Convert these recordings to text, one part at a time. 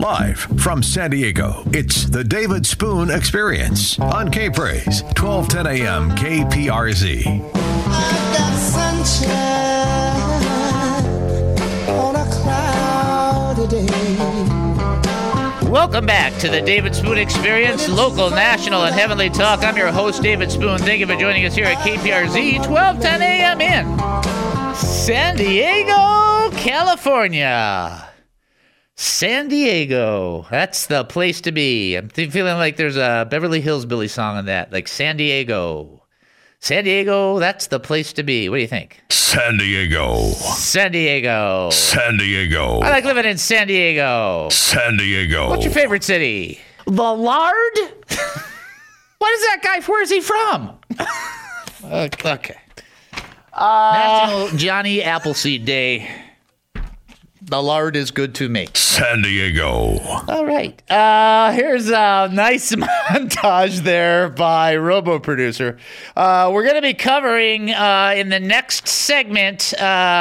Live from San Diego, it's the David Spoon Experience on K-Praise, 1210 a.m. KPRZ. I got sunshine on a cloudy day. Welcome back to the David Spoon Experience, local, national, and heavenly talk. I'm your host, David Spoon. Thank you for joining us here at KPRZ, 1210 a.m. in San Diego, California. San Diego, that's the place to be. I'm feeling like there's a Beverly Hills Billy song on that, like San Diego. San Diego, that's the place to be. What do you think? San Diego. San Diego. San Diego. I like living in San Diego. San Diego. What's your favorite city? The Lard? What is that guy? Where is he from? Okay. National Johnny Appleseed Day. The Lard is good to me. San Diego. All right. Here's a nice montage there by Robo Producer. We're going to be covering in the next segment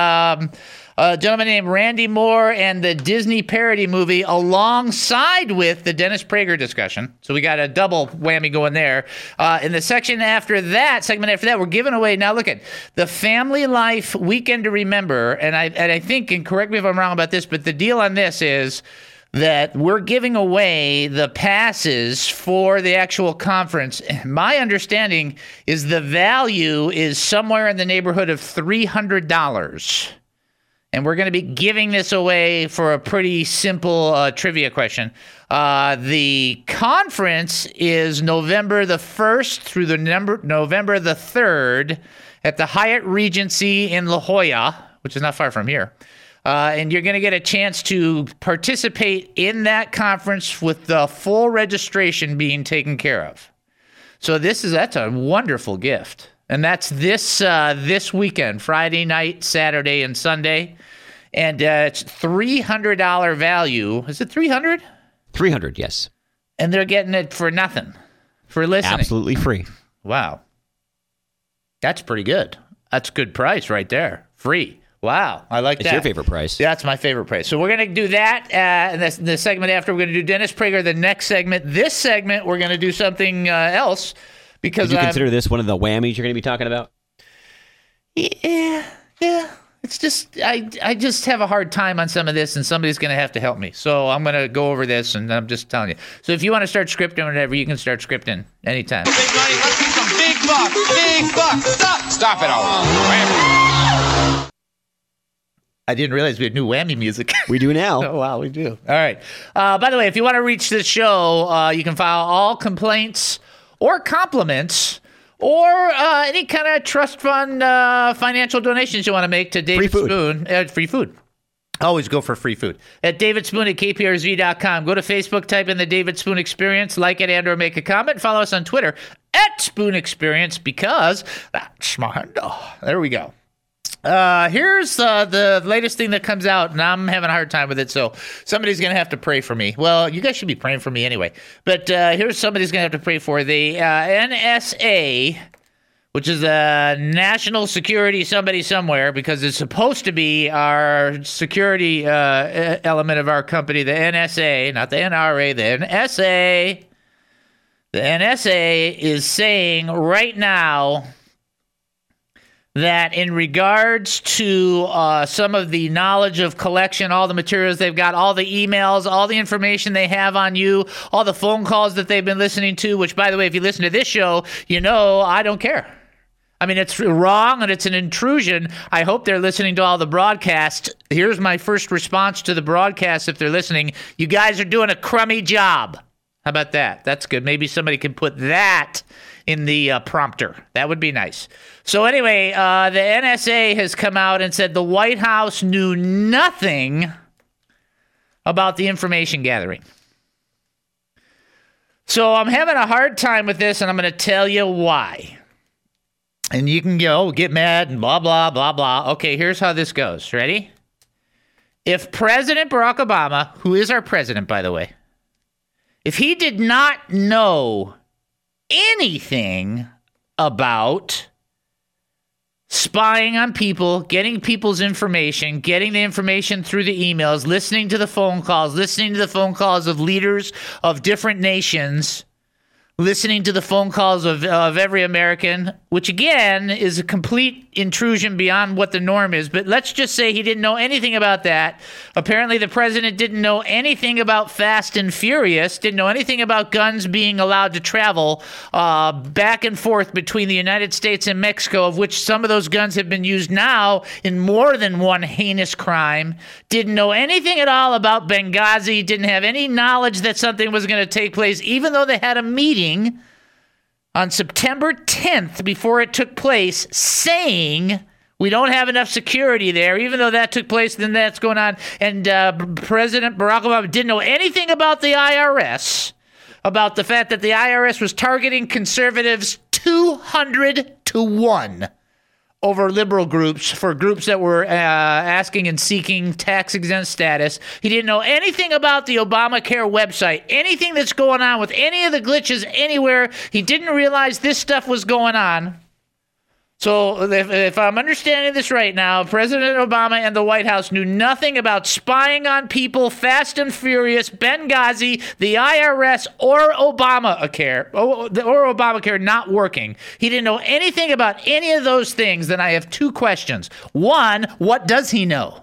a gentleman named Randy Moore and the Disney parody movie alongside with the Dennis Prager discussion. So we got a double whammy going there. In the segment after that, we're giving away, now look at the Family Life Weekend to Remember. And I think, and correct me if I'm wrong about this, but the deal on this is that we're giving away the passes for the actual conference. My understanding is the value is somewhere in the neighborhood of $300. And we're going to be giving this away for a pretty simple trivia question. The conference is November the 1st through the November the 3rd at the Hyatt Regency in La Jolla, which is not far from here. And you're going to get a chance to participate in that conference with the full registration being taken care of. So that's a wonderful gift. And that's this weekend, Friday night, Saturday, and Sunday. And it's $300 value. Is it $300? $300, yes. And they're getting it for nothing, for listening. Absolutely free. Wow. That's pretty good. That's a good price right there. Free. Wow. I like that. It's your favorite price. That's my favorite price. So we're going to do that. And the segment after, we're going to do Dennis Prager. The next segment, this segment, we're going to do something else. Because Did you consider this one of the whammies you're going to be talking about? Yeah. It's just I just have a hard time on some of this, and somebody's going to have to help me. So I'm going to go over this, and I'm just telling you. So if you want to start scripting or whatever, you can start scripting anytime. Big money, let's get some big bucks. Big bucks. Stop it all. I didn't realize we had new whammy music. We do now. Oh, wow, we do. All right. By the way, if you want to reach the show, you can file all complaints or compliments or any kind of trust fund financial donations you want to make to David Spoon. Free food. Always go for free food. At davidspoon at kprz.com. Go to Facebook, type in the David Spoon Experience, like it and or make a comment. Follow us on Twitter at Spoon Experience because that's my handle. There we go. Here's the latest thing that comes out, and I'm having a hard time with it, so somebody's going to have to pray for me. Well, you guys should be praying for me anyway. But here's somebody's going to have to pray for. The NSA, which is a national security somebody somewhere, because it's supposed to be our security element of our company, the NSA, not the NRA, the NSA. The NSA is saying right now that in regards to some of the knowledge of collection, all the materials they've got, all the emails, all the information they have on you, all the phone calls that they've been listening to, which, by the way, if you listen to this show, you know I don't care. I mean, it's wrong and it's an intrusion. I hope they're listening to all the broadcasts. Here's my first response to the broadcast if they're listening. You guys are doing a crummy job. How about that? That's good. Maybe somebody can put that in the prompter. That would be nice. So anyway, the NSA has come out and said the White House knew nothing about the information gathering. So I'm having a hard time with this, and I'm going to tell you why. And you can go get mad and blah, blah, blah, blah. Okay, here's how this goes. Ready? If President Barack Obama, who is our president, by the way, if he did not know anything about spying on people, getting people's information, getting the information through the emails, listening to the phone calls of leaders of different nations, listening to the phone calls of every American, which again is a complete intrusion beyond what the norm is. But let's just say he didn't know anything about that. Apparently the president didn't know anything about Fast and Furious, didn't know anything about guns being allowed to travel back and forth between the United States and Mexico, of which some of those guns have been used now in more than one heinous crime. Didn't know anything at all about Benghazi, didn't have any knowledge that something was going to take place, even though they had a meeting on September 10th before it took place, saying we don't have enough security there, even though that took place, then that's going on. And President Barack Obama didn't know anything about the IRS, about the fact that the IRS was targeting conservatives 200-1 over liberal groups, for groups that were asking and seeking tax-exempt status. He didn't know anything about the Obamacare website, anything that's going on with any of the glitches anywhere. He didn't realize this stuff was going on. So if I'm understanding this right now, President Obama and the White House knew nothing about spying on people, Fast and Furious, Benghazi, the IRS, or Obamacare not working. He didn't know anything about any of those things. Then I have two questions. One, what does he know?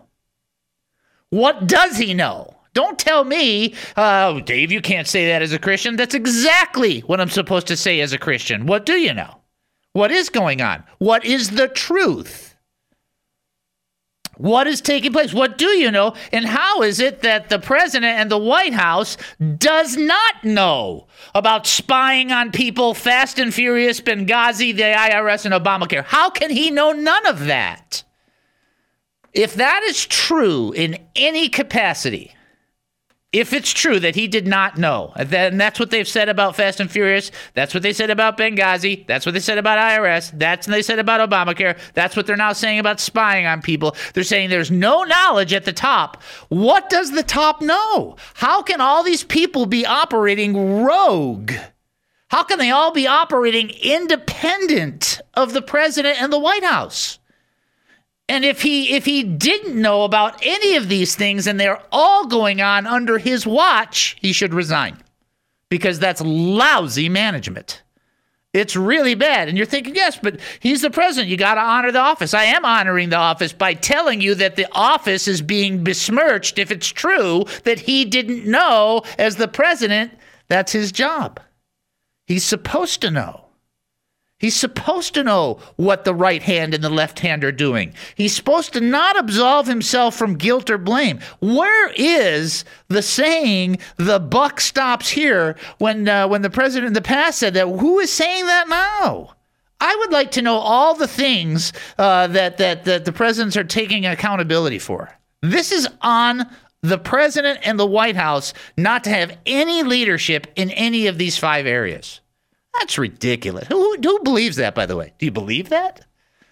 What does he know? Don't tell me, Dave, you can't say that as a Christian. That's exactly what I'm supposed to say as a Christian. What do you know? What is going on? What is the truth? What is taking place? What do you know? And how is it that the president and the White House does not know about spying on people, Fast and Furious, Benghazi, the IRS, and Obamacare? How can he know none of that? If that is true in any capacity, if it's true that he did not know, and that's what they've said about Fast and Furious, that's what they said about Benghazi, that's what they said about IRS, that's what they said about Obamacare, that's what they're now saying about spying on people. They're saying there's no knowledge at the top. What does the top know? How can all these people be operating rogue? How can they all be operating independent of the president and the White House? And if he didn't know about any of these things and they're all going on under his watch, he should resign, because that's lousy management. It's really bad. And you're thinking, yes, but he's the president. You got to honor the office. I am honoring the office by telling you that the office is being besmirched if it's true that he didn't know as the president. That's his job. He's supposed to know. He's supposed to know what the right hand and the left hand are doing. He's supposed to not absolve himself from guilt or blame. Where is the saying, the buck stops here, when the president in the past said that? Who is saying that now? I would like to know all the things that the presidents are taking accountability for. This is on the president and the White House not to have any leadership in any of these 5 areas. That's ridiculous. Who believes that, by the way? Do you believe that?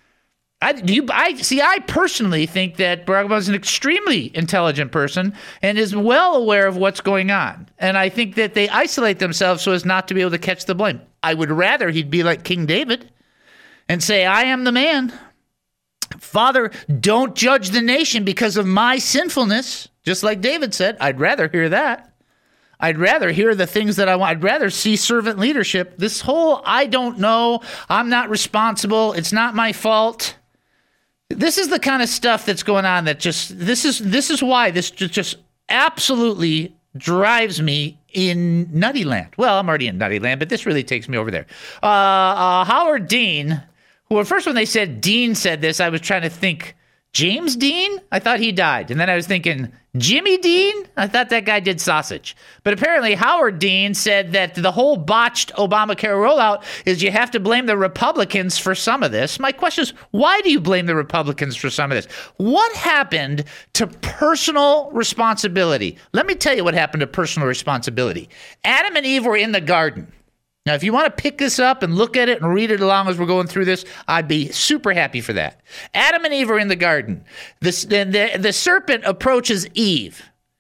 I personally think that Barack Obama is an extremely intelligent person and is well aware of what's going on. And I think that they isolate themselves so as not to be able to catch the blame. I would rather he'd be like King David and say, I am the man. Father, don't judge the nation because of my sinfulness. Just like David said, I'd rather hear that. I'd rather hear the things that I want. I'd rather see servant leadership. This whole, I don't know, I'm not responsible, it's not my fault. This is the kind of stuff that's going on that this is why this just absolutely drives me in nutty land. Well, I'm already in nutty land, but this really takes me over there. Howard Dean, who at first when they said Dean said this, I was trying to think, James Dean? I thought he died. And then I was thinking, Jimmy Dean? I thought that guy did sausage. But apparently Howard Dean said that the whole botched Obamacare rollout is you have to blame the Republicans for some of this. My question is, why do you blame the Republicans for some of this? What happened to personal responsibility? Let me tell you what happened to personal responsibility. Adam and Eve were in the garden. Now, if you want to pick this up and look at it and read it along as we're going through this, I'd be super happy for that. Adam and Eve are in the garden. The serpent approaches Eve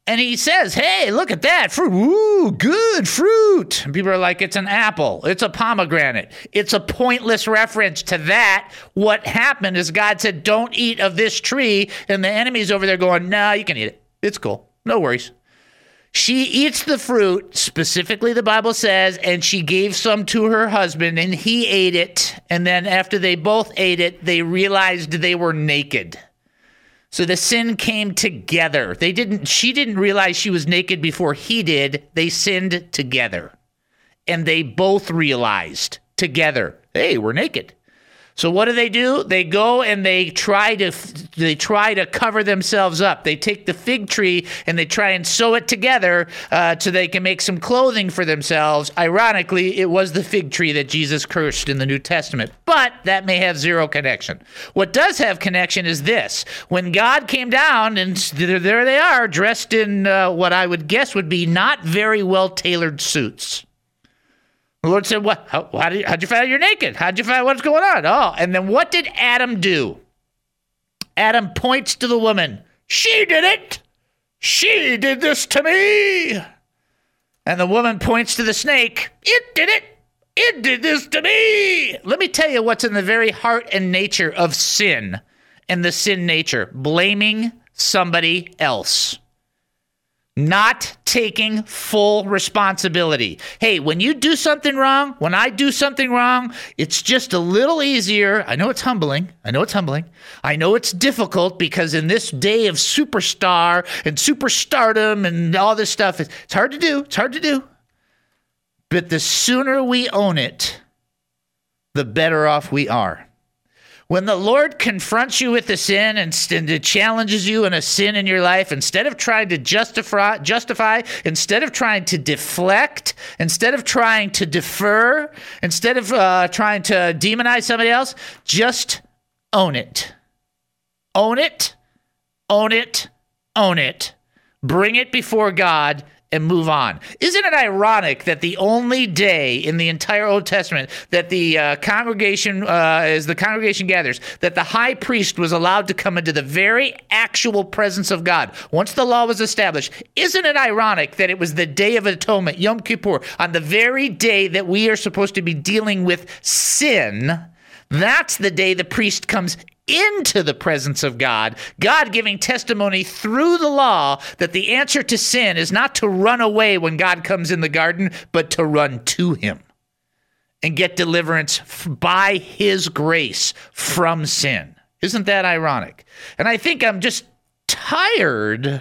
And he says, hey, look at that fruit. Ooh, good fruit. And people are like, it's an apple. It's a pomegranate. It's a pointless reference to that. What happened is God said, don't eat of this tree. And the enemy's over there going, nah, you can eat it. It's cool. No worries. She eats the fruit, specifically the Bible says, and she gave some to her husband, and he ate it. And then after they both ate it, they realized they were naked. So the sin came together. She didn't realize she was naked before he did. They sinned together. And they both realized together, hey, we're naked. So what do? They go and they try to cover themselves up. They take the fig tree and they try and sew it together so they can make some clothing for themselves. Ironically, it was the fig tree that Jesus cursed in the New Testament, but that may have zero connection. What does have connection is this. When God came down and there they are dressed in what I would guess would be not very well-tailored suits. The Lord said, "What? How'd you find out you're naked? How'd you find what's going on?" Oh, and then what did Adam do? Adam points to the woman. She did it. She did this to me. And the woman points to the snake. It did it. It did this to me. Let me tell you what's in the very heart and nature of sin and the sin nature. Blaming somebody else. Not taking full responsibility. Hey, when you do something wrong, when I do something wrong, it's just a little easier. I know it's humbling. I know it's difficult because in this day of superstar and superstardom and all this stuff, it's hard to do. But the sooner we own it, the better off we are. When the Lord confronts you with a sin and challenges you in a sin in your life, instead of trying to justify, instead of trying to deflect, instead of trying to defer, instead of trying to demonize somebody else, just own it. Own it, own it, own it. Bring it before God and move on. Isn't it ironic that the only day in the entire Old Testament that the congregation, as the congregation gathers, that the high priest was allowed to come into the very actual presence of God once the law was established? Isn't it ironic that it was the Day of Atonement, Yom Kippur, on the very day that we are supposed to be dealing with sin? That's the day the priest comes into the presence of God, God giving testimony through the law that the answer to sin is not to run away when God comes in the garden, but to run to him and get deliverance by his grace from sin. Isn't that ironic? And I think I'm just tired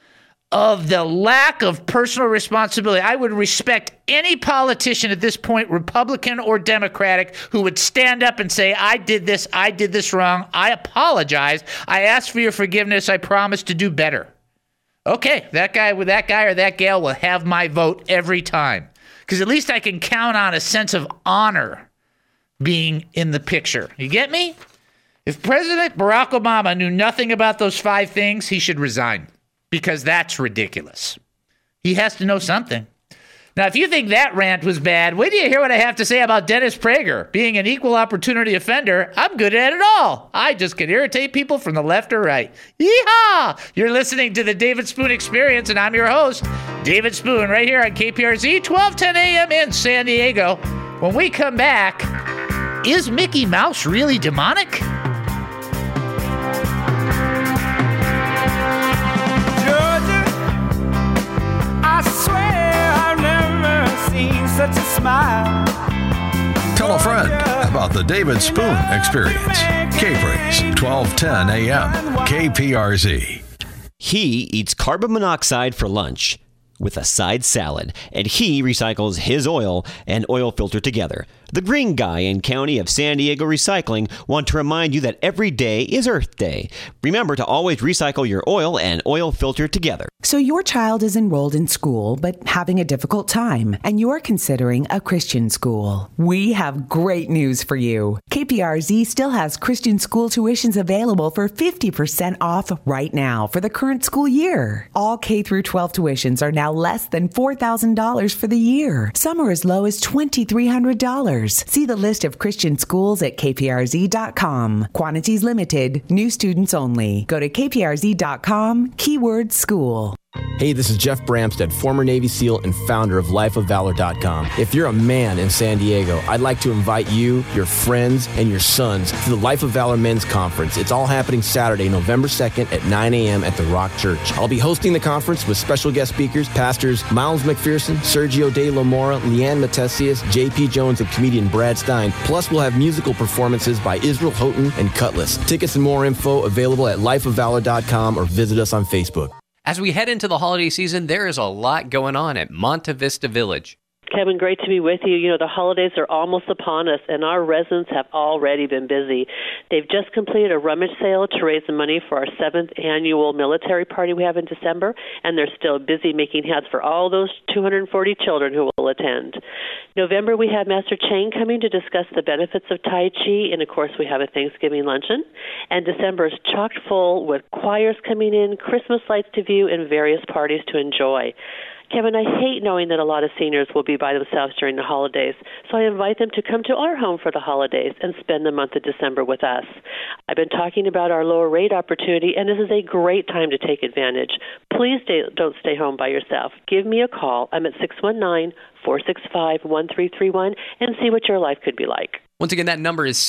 of the lack of personal responsibility. I would respect any politician at this point, Republican or Democratic, who would stand up and say, I did this wrong, I apologize, I ask for your forgiveness, I promise to do better. Okay, that guy or that gal will have my vote every time. Because at least I can count on a sense of honor being in the picture. You get me? If President Barack Obama knew nothing about those 5 things, he should resign. Because that's ridiculous. He has to know something. Now, if you think that rant was bad, wait till you hear what I have to say about Dennis Prager. Being an equal opportunity offender, I'm good at it all. I just can irritate people from the left or right. Yeehaw! You're listening to the David Spoon Experience, and I'm your host, David Spoon, right here on KPRZ, 1210 a.m. in San Diego. When we come back, is Mickey Mouse really demonic? Such a smile. Tell a friend about the David Spoon Experience. K-Praise, 1210 a.m. KPRZ. He eats carbon monoxide for lunch with a side salad, and he recycles his oil and oil filter together. The Green Guy and County of San Diego Recycling want to remind you that every day is Earth Day. Remember to always recycle your oil and oil filter together. So your child is enrolled in school, but having a difficult time, and you're considering a Christian school. We have great news for you. KPRZ still has Christian school tuitions available for 50% off right now for the current school year. All K through 12 tuitions are now less than $4,000 for the year. Some are as low as $2,300. See the list of Christian schools at kprz.com. Quantities limited. New students only. Go to kprz.com, keyword school. Hey, this is Jeff Bramstead, former Navy SEAL and founder of LifeOfValor.com. If you're a man in San Diego, I'd like to invite you, your friends, and your sons to the Life of Valor Men's Conference. It's all happening Saturday, November 2nd at 9 a.m. at the Rock Church. I'll be hosting the conference with special guest speakers, Pastors Miles McPherson, Sergio De La Mora, Leanne Matesius, J.P. Jones, and comedian Brad Stein. Plus, we'll have musical performances by Israel Houghton and Cutlass. Tickets and more info available at lifeofvalor.com or visit us on Facebook. As we head into the holiday season, there is a lot going on at Monte Vista Village. Kevin, great to be with you. You know, the holidays are almost upon us, and our residents have already been busy. They've just completed a rummage sale to raise the money for our 7th annual military party we have in December, and they're still busy making hats for all those 240 children who will attend. November, we have Master Chang coming to discuss the benefits of Tai Chi, and of course, we have a Thanksgiving luncheon. And December is chock full with choirs coming in, Christmas lights to view, and various parties to enjoy. Kevin, I hate knowing that a lot of seniors will be by themselves during the holidays, so I invite them to come to our home for the holidays and spend the month of December with us. I've been talking about our lower rate opportunity, and this is a great time to take advantage. Please don't stay home by yourself. Give me a call. I'm at 619-465-1331 and see what your life could be like. Once again, that number is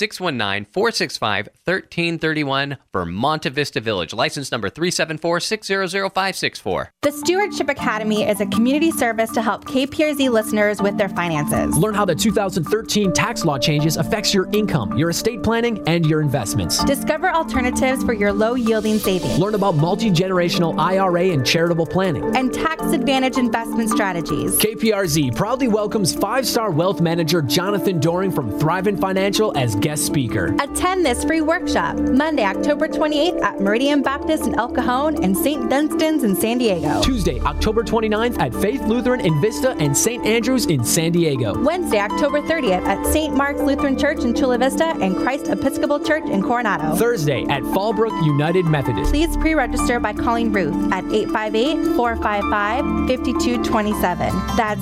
619-465-1331 for Monte Vista Village. License number 374-600564. The Stewardship Academy is a community service to help KPRZ listeners with their finances. Learn how the 2013 tax law changes affects your income, your estate planning, and your investments. Discover alternatives for your low-yielding savings. Learn about multi-generational IRA and charitable planning. And tax-advantage investment strategies. KPRZ proudly welcomes 5-star wealth manager Jonathan Doring from Thrivent Financial as guest speaker. Attend this free workshop Monday, October 28th at Meridian Baptist in El Cajon and St. Dunstan's in San Diego. Tuesday, October 29th at Faith Lutheran in Vista and St. Andrews in San Diego. Wednesday, October 30th at St. Mark's Lutheran Church in Chula Vista and Christ Episcopal Church in Coronado. Thursday at Fallbrook United Methodist. Please pre-register by calling Ruth at 858-455-5227. That's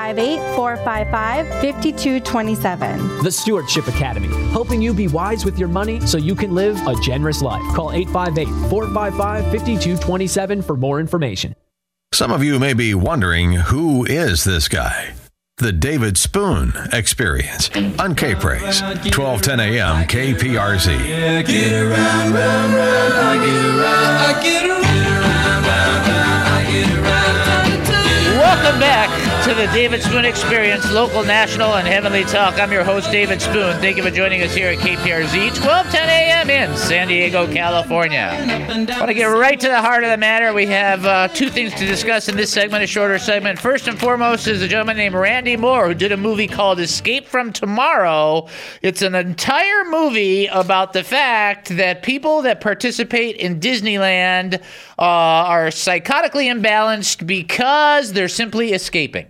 858-455-5227. The Stewardship Academy, helping you be wise with your money so you can live a generous life. Call 858-455-5227 for more information. Some of you may be wondering, who is this guy? The David Spoon Experience on K-Praise, 1210 a.m. KPRZ. Yeah, get around, round, round, I get around, I get around, round, round, I get around. Welcome back to the David Spoon Experience, local, national, and heavenly talk. I'm your host, David Spoon. Thank you for joining us here at KPRZ, 1210 a.m. in San Diego, California. I want to get right to the heart of the matter. We have two things to discuss in this segment, a shorter segment. First and foremost is a gentleman named Randy Moore, who did a movie called Escape from Tomorrow. It's an entire movie about the fact that people that participate in Disneyland are psychotically imbalanced because they're simply escaping.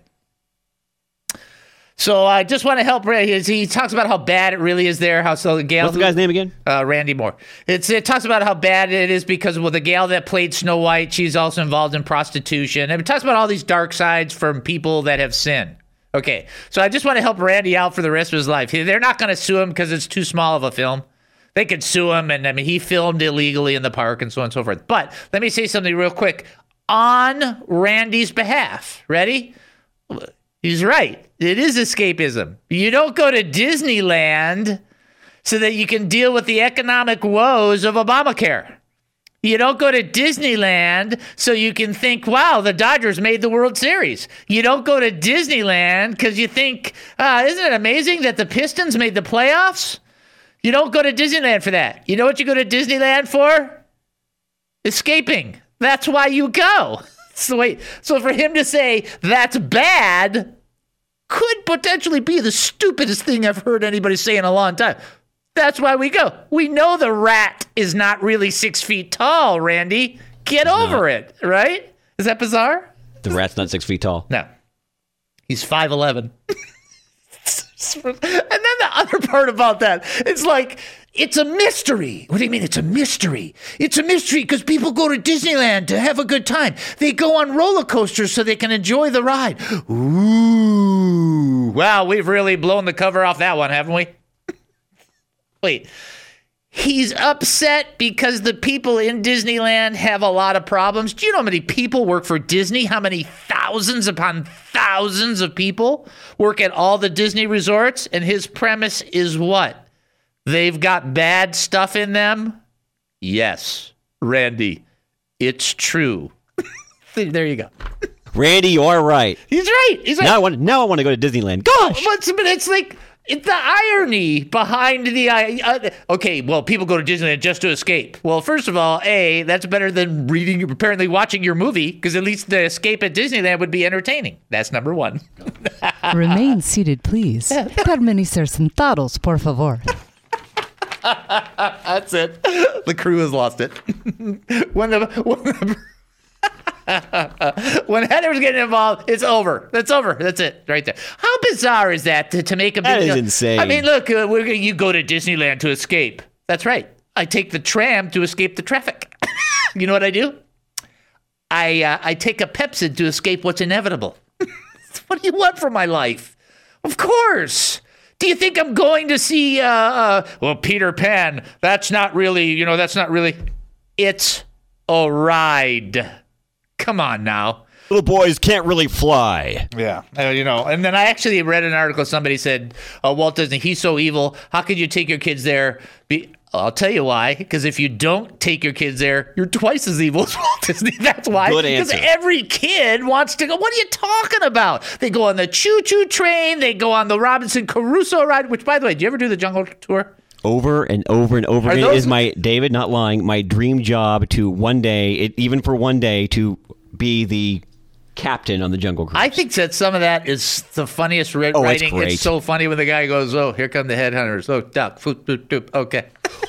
So I just want to help. He talks about how bad it really is there. What's the guy's name again? Randy Moore. It talks about how bad it is because the gal that played Snow White, she's also involved in prostitution. And it talks about all these dark sides from people that have sinned. Okay, so I just want to help Randy out for the rest of his life. They're not going to sue him because it's too small of a film. They could sue him, and I mean, he filmed illegally in the park and so on and so forth. But let me say something real quick on Randy's behalf. Ready? He's right. It is escapism. You don't go to Disneyland so that you can deal with the economic woes of Obamacare. You don't go to Disneyland so you can think, wow, the Dodgers made the World Series. You don't go to Disneyland because you think, isn't it amazing that the Pistons made the playoffs? You don't go to Disneyland for that. You know what you go to Disneyland for? Escaping. That's why you go. So for him to say that's bad could potentially be the stupidest thing I've heard anybody say in a long time. That's why we go. We know the rat is not really 6 feet tall, Randy. Get over it, right? Is that bizarre? The rat's not 6 feet tall. No. He's 5'11". And then the other part about that, it's like, it's a mystery. What do you mean it's a mystery? It's a mystery because people go to Disneyland to have a good time. They go on roller coasters so they can enjoy the ride. Ooh. Wow, we've really blown the cover off that one, haven't we? Wait. He's upset because the people in Disneyland have a lot of problems. Do you know how many people work for Disney? How many thousands upon thousands of people work at all the Disney resorts? And his premise is what? They've got bad stuff in them? Yes, Randy, it's true. There you go. Randy, you're right. He's right. He's right. Now I want to go to Disneyland. Gosh! But it's like... It's the irony behind the... okay, well, people go to Disneyland just to escape. Well, first of all, that's better than apparently watching your movie, because at least the escape at Disneyland would be entertaining. That's number one. Remain seated, please. Permanecer sentados, por favor. That's it. The crew has lost it. When Heather's getting involved, it's over. That's over. That's it, right there. How bizarre is that to make a big That is insane. I mean, look, you go to Disneyland to escape. That's right. I take the tram to escape the traffic. You know what I do? I take a Pepsid to escape what's inevitable. What do you want from my life? Of course. Do you think I'm going to see, Peter Pan? That's not really. It's a ride. Come on now. Little boys can't really fly. Yeah. And then I actually read an article. Somebody said, Walt Disney, he's so evil. How could you take your kids there? I'll tell you why. Because if you don't take your kids there, you're twice as evil as Walt Disney. That's why. Good answer. Because every kid wants to go. What are you talking about? They go on the choo-choo train. They go on the Robinson Crusoe ride, which, by the way, do you ever do the Jungle Tour? Over and over and over again is my, David, not lying, my dream job to one day, even for one day, to be the captain on the Jungle Cruise. I think that some of that is the funniest writing. It's great. It's so funny when the guy goes, "Oh, here come the headhunters. Oh, duck, foot, doop, doop. Okay."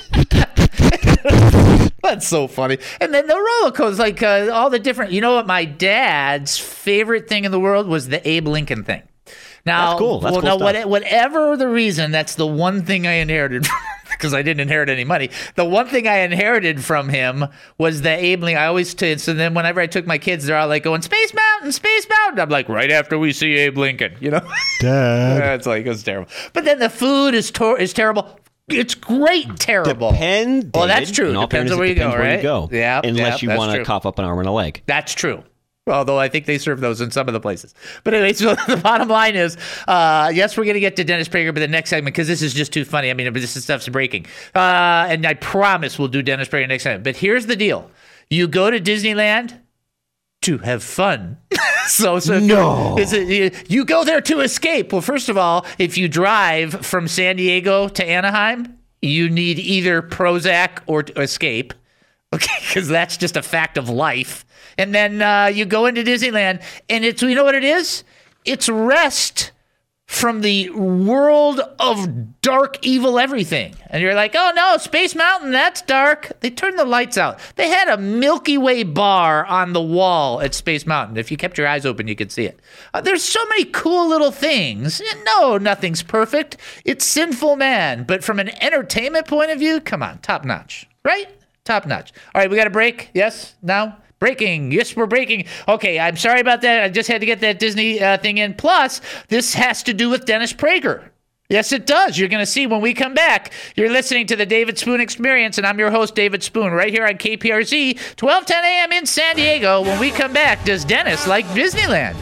That's so funny. And then the roller coasters, like all the different. You know what? My dad's favorite thing in the world was the Abe Lincoln thing. Now, that's cool. That's cool stuff. Whatever the reason, that's the one thing I inherited because I didn't inherit any money. The one thing I inherited from him was the Abe Lincoln. I always so then whenever I took my kids, they're all like going, Space Mountain, Space Mountain. I'm like, right after we see Abe Lincoln, Dad. It's like, it's terrible. But then the food is terrible. It's great, terrible. David, well, that's true. Depends on where you go, right? Yeah. Unless you want to cough up an arm and a leg. That's true. Although I think they serve those in some of the places. But anyway, so the bottom line is, yes, we're going to get to Dennis Prager, but the next segment, because this is just too funny. I mean, this stuff's breaking. And I promise we'll do Dennis Prager next time. But here's the deal. You go to Disneyland to have fun. No. You go there to escape. Well, first of all, if you drive from San Diego to Anaheim, you need either Prozac or Escape. Okay, because that's just a fact of life. And then you go into Disneyland, and you know what it is? It's rest from the world of dark, evil everything. And you're like, oh no, Space Mountain, that's dark. They turned the lights out. They had a Milky Way bar on the wall at Space Mountain. If you kept your eyes open, you could see it. There's so many cool little things. No, nothing's perfect. It's sinful man. But from an entertainment point of view, come on, top notch, right? Top notch. All right, we got a break? Yes? Now? Breaking. Yes, we're breaking. Okay, I'm sorry about that. I just had to get that Disney thing in. Plus, this has to do with Dennis Prager. Yes, it does. You're going to see when we come back. You're listening to the David Spoon Experience, and I'm your host, David Spoon, right here on KPRZ, 1210 a.m. in San Diego. When we come back, does Dennis like Disneyland?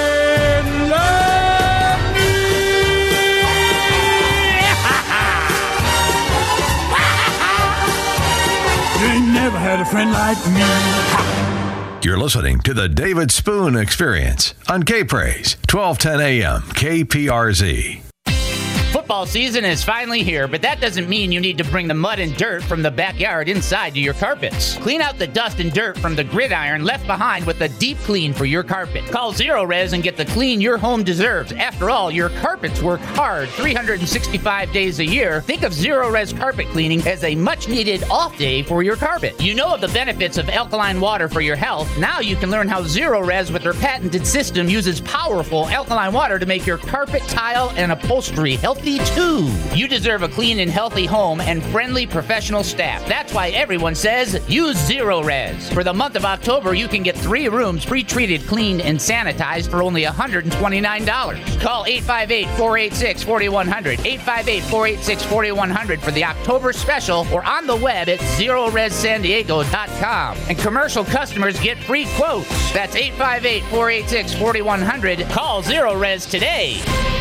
You ain't never had a friend like me. You're listening to the David Spoon Experience on K-Praise, 1210 a.m. KPRZ. Football season is finally here, but that doesn't mean you need to bring the mud and dirt from the backyard inside to your carpets. Clean out the dust and dirt from the gridiron left behind with a deep clean for your carpet. Call Zero Res and get the clean your home deserves. After all, your carpets work hard 365 days a year. Think of Zero Res carpet cleaning as a much-needed off day for your carpet. You know of the benefits of alkaline water for your health. Now you can learn how Zero Res with their patented system uses powerful alkaline water to make your carpet, tile, and upholstery healthy too. You deserve a clean and healthy home and friendly professional staff. That's why everyone says use Zero Res. For the month of October, you can get 3 rooms pre-treated, cleaned, and sanitized for only $129. Call 858-486-4100, 858-486-4100 for the October special, or on the web at ZeroResSanDiego.com. And commercial customers get free quotes. That's 858-486-4100. Call Zero Res today.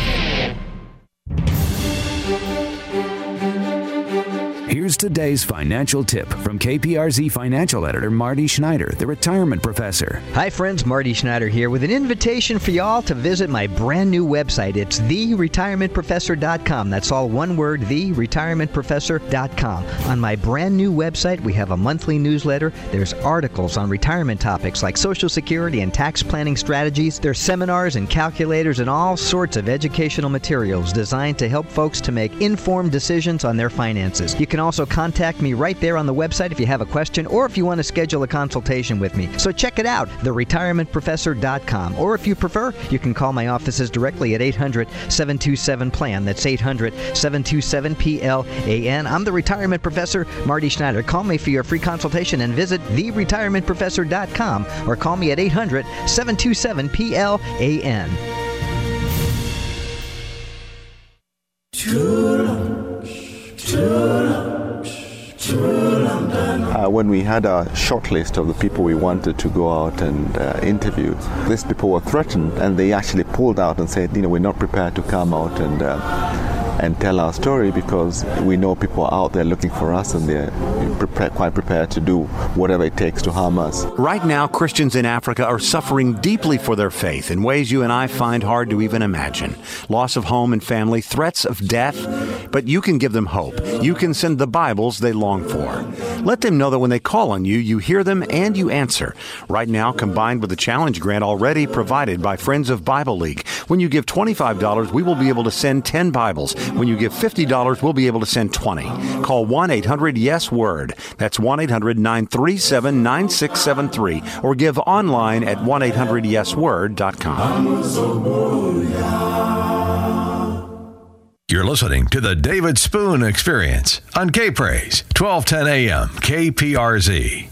Here's today's financial tip from KPRZ financial editor Marty Schneider, the retirement professor. Hi friends, Marty Schneider here with an invitation for y'all to visit my brand new website. It's theretirementprofessor.com. That's all one word, theretirementprofessor.com. On my brand new website, we have a monthly newsletter. There's articles on retirement topics like Social Security and tax planning strategies. There's seminars and calculators and all sorts of educational materials designed to help folks to make informed decisions on their finances. You can also contact me right there on the website if you have a question or if you want to schedule a consultation with me. So check it out, theretirementprofessor.com. Or if you prefer, you can call my offices directly at 800-727-PLAN. That's 800-727-PLAN. I'm the retirement professor, Marty Schneider. Call me for your free consultation and visit theretirementprofessor.com or call me at 800-727-PLAN. When we had a short list of the people we wanted to go out and interview, these people were threatened, and they actually pulled out and said, we're not prepared to come out and tell our story because we know people are out there looking for us, and they're quite prepared to do whatever it takes to harm us. Right now, Christians in Africa are suffering deeply for their faith in ways you and I find hard to even imagine. Loss of home and family, threats of death, but you can give them hope. You can send the Bibles they long for. Let them know that when they call on you, you hear them and you answer. Right now, combined with the challenge grant already provided by Friends of Bible League, when you give $25, we will be able to send 10 Bibles. When you give $50, we'll be able to send 20. Call 1-800-YES-WORD. That's 1-800-937-9673. Or give online at 1-800-YES-WORD.com. You're listening to the David Spoon Experience on K-Praise, 1210 AM, KPRZ.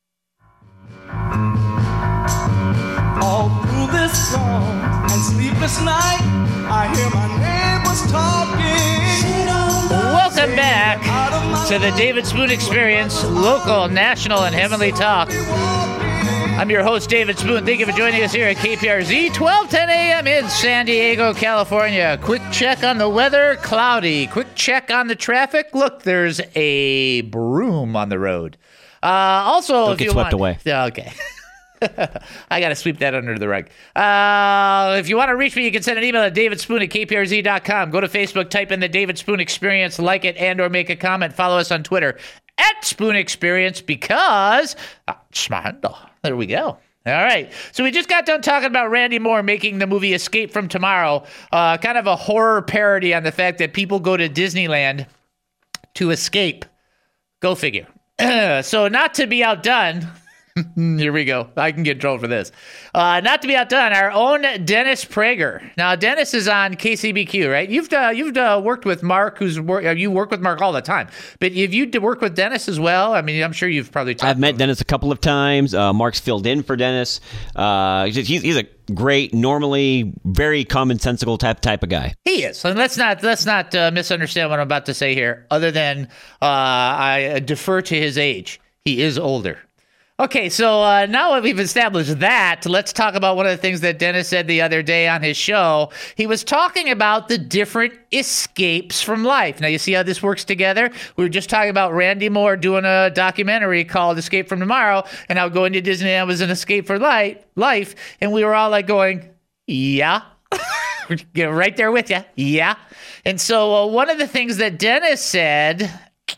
All through this long and sleepless night, I hear my neighbors talking. Welcome back to the David Spoon Experience, local, national, and heavenly talk. I'm your host, David Spoon. Thank you for joining us here at KPRZ, 1210 AM in San Diego, California. Quick check on the weather, cloudy. Quick check on the traffic. Look, there's a broom on the road. Also, Don't if get you swept want, away. Yeah, okay. I got to sweep that under the rug. If you want to reach me, you can send an email at davidspoon@kprz.com. Go to Facebook, type in the David Spoon Experience, like it, and or make a comment. Follow us on Twitter at Spoon Experience because there we go. All right. So we just got done talking about Randy Moore making the movie Escape from Tomorrow, kind of a horror parody on the fact that people go to Disneyland to escape. Go figure. So not to be outdone... Here we go. I can get in trouble for this. Not to be outdone, our own Dennis Prager. Now, Dennis is on KCBQ, right? You've worked with Mark, you work with Mark all the time. But have you worked with Dennis as well? I mean, I'm sure you've probably talked. I've met Dennis a couple of times. Mark's filled in for Dennis. He's a great, normally very commonsensical type of guy. He is. And let's not misunderstand what I'm about to say here. Other than I defer to his age. He is older. Okay, so now that we've established that, let's talk about one of the things that Dennis said the other day on his show. He was talking about the different escapes from life. Now, you see how this works together? We were just talking about Randy Moore doing a documentary called Escape from Tomorrow, and how going to Disneyland was an escape for life, and we were all like going, yeah. Right there with you, yeah. And so one of the things that Dennis said...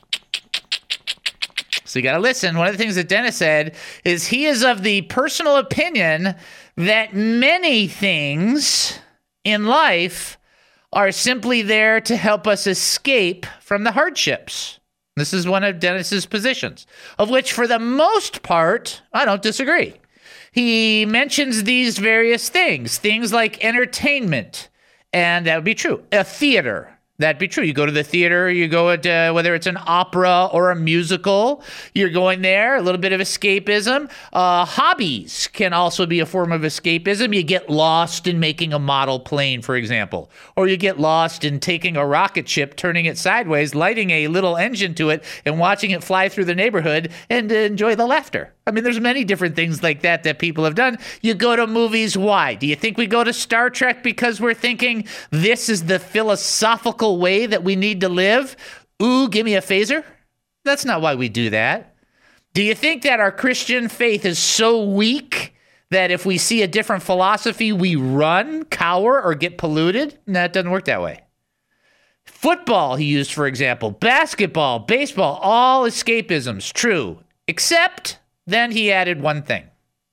So you got to listen. One of the things that Dennis said is he is of the personal opinion that many things in life are simply there to help us escape from the hardships. This is one of Dennis's positions, of which for the most part, I don't disagree. He mentions these various things like entertainment, and that would be true. A theater. That'd be true. You go to the theater, you go at whether it's an opera or a musical, you're going there, a little bit of escapism. Hobbies can also be a form of escapism. You get lost in making a model plane, for example, or you get lost in taking a rocket ship, turning it sideways, lighting a little engine to it, and watching it fly through the neighborhood and enjoy the laughter. I mean, there's many different things like that people have done. You go to movies. Why? Do you think we go to Star Trek because we're thinking this is the philosophical way that we need to live? Ooh, give me a phaser? That's not why we do that. Do you think that our Christian faith is so weak that if we see a different philosophy, we run, cower, or get polluted? No, it doesn't work that way. Football, he used, for example. Basketball, baseball, all escapisms. True. Except then he added one thing.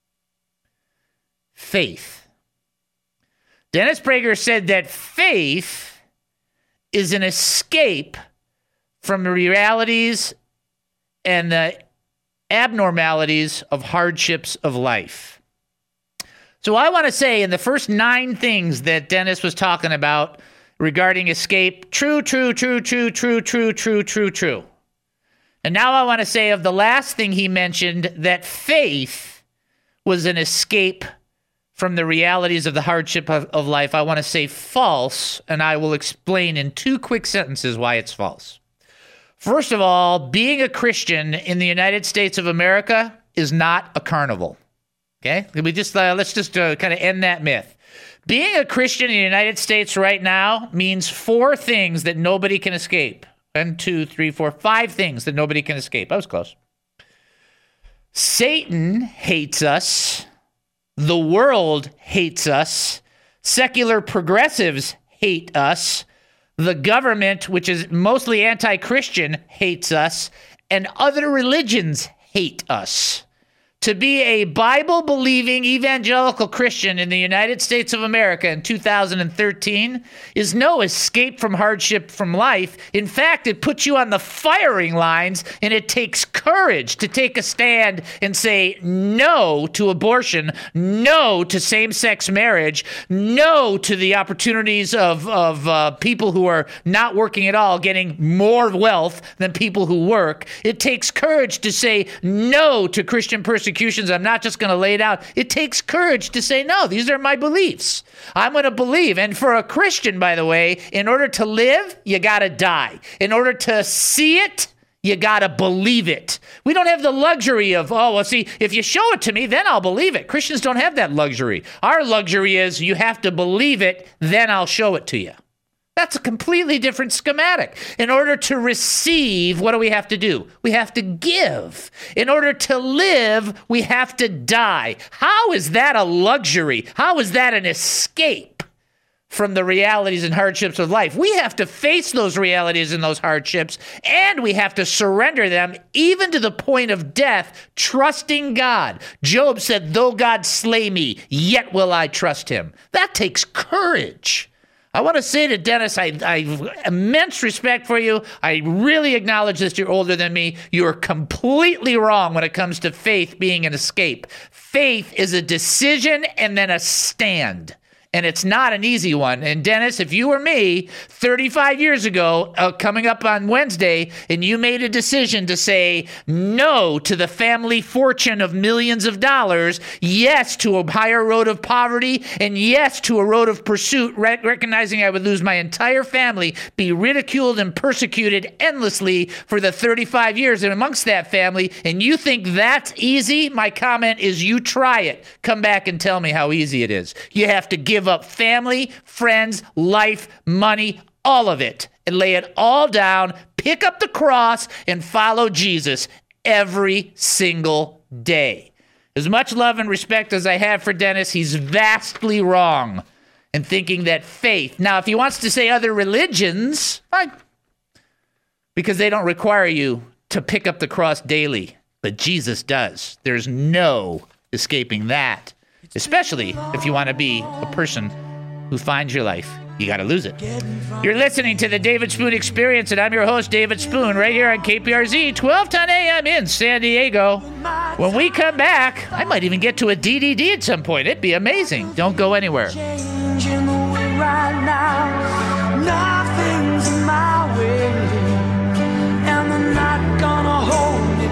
Faith. Dennis Prager said that faith is an escape from the realities and the abnormalities of hardships of life. So I want to say in the first 9 things that Dennis was talking about regarding escape, true. And now I want to say of the last thing he mentioned, that faith was an escape from the realities of the hardship of life. I want to say false, and I will explain in 2 quick sentences why it's false. First of all, being a Christian in the United States of America is not a carnival. Okay? Let's just kind of end that myth. Being a Christian in the United States right now means 4 things that nobody can escape. 1, 2, 3, 4, 5 things that nobody can escape. I was close. Satan hates us. The world hates us. Secular progressives hate us. The government, which is mostly anti-Christian, hates us. And other religions hate us. To be a Bible-believing evangelical Christian in the United States of America in 2013 is no escape from hardship from life. In fact, it puts you on the firing lines, and it takes courage to take a stand and say no to abortion, no to same-sex marriage, no to the opportunities of people who are not working at all getting more wealth than people who work. It takes courage to say no to Christian persecutions. I'm not just going to lay it out. It takes courage to say, no, these are my beliefs. I'm going to believe. And for a Christian, by the way, in order to live, you got to die. In order to see it, you got to believe it. We don't have the luxury of, if you show it to me, then I'll believe it. Christians don't have that luxury. Our luxury is you have to believe it, then I'll show it to you. That's a completely different schematic. In order to receive, what do we have to do? We have to give. In order to live, we have to die. How is that a luxury? How is that an escape from the realities and hardships of life? We have to face those realities and those hardships, and we have to surrender them even to the point of death, trusting God. Job said, though God slay me, yet will I trust him. That takes courage. I want to say to Dennis, I have immense respect for you. I really acknowledge that you're older than me. You are completely wrong when it comes to faith being an escape. Faith is a decision and then a stand. And it's not an easy one. And Dennis, if you were me 35 years ago, coming up on Wednesday, and you made a decision to say no to the family fortune of millions of dollars, yes to a higher road of poverty, and yes to a road of pursuit, recognizing I would lose my entire family, be ridiculed and persecuted endlessly for the 35 years and amongst that family, and you think that's easy, my comment is you try it. Come back and tell me how easy it is. You have to give up family, friends, life, money, all of it, and lay it all down, pick up the cross, and follow Jesus every single day. As much love and respect as I have for Dennis, he's vastly wrong in thinking that faith. Now, if he wants to say other religions, fine, because they don't require you to pick up the cross daily, but Jesus does. There's no escaping that. Especially if you want to be a person who finds your life. You got to lose it. You're listening to the David Spoon Experience, and I'm your host, David Spoon, right here on KPRZ, 1210 a.m. in San Diego. When we come back, I might even get to a DDD at some point. It'd be amazing. Don't go anywhere. Changing the way right now. Nothing's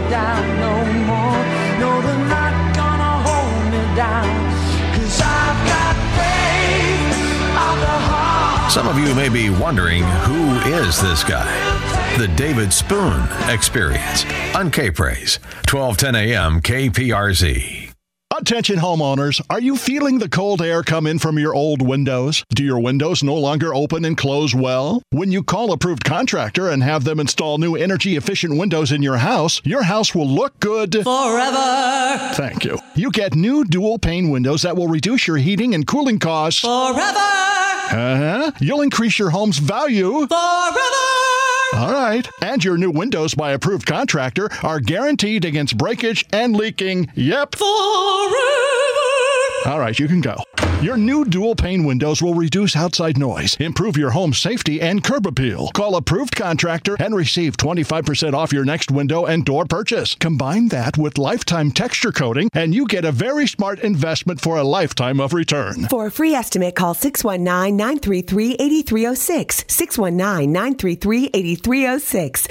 down no more. No, they're not gonna hold me down. 'Cause I've got faith of the heart. Some of you may be wondering, who is this guy? The David Spoon Experience on K-Praise, 1210 a.m. KPRZ. Attention homeowners, are you feeling the cold air come in from your old windows? Do your windows no longer open and close well? When you call Approved Contractor and have them install new energy-efficient windows in your house will look good forever. Thank you. You get new dual-pane windows that will reduce your heating and cooling costs forever. You'll increase your home's value Forever. All right. And your new windows by Approved Contractor are guaranteed against breakage and leaking. Yep. Forever. All right, you can go. Your new dual-pane windows will reduce outside noise, improve your home safety, and curb appeal. Call Approved Contractor and receive 25% off your next window and door purchase. Combine that with lifetime texture coating, and you get a very smart investment for a lifetime of return. For a free estimate, call 619-933-8306. 619-933-8306.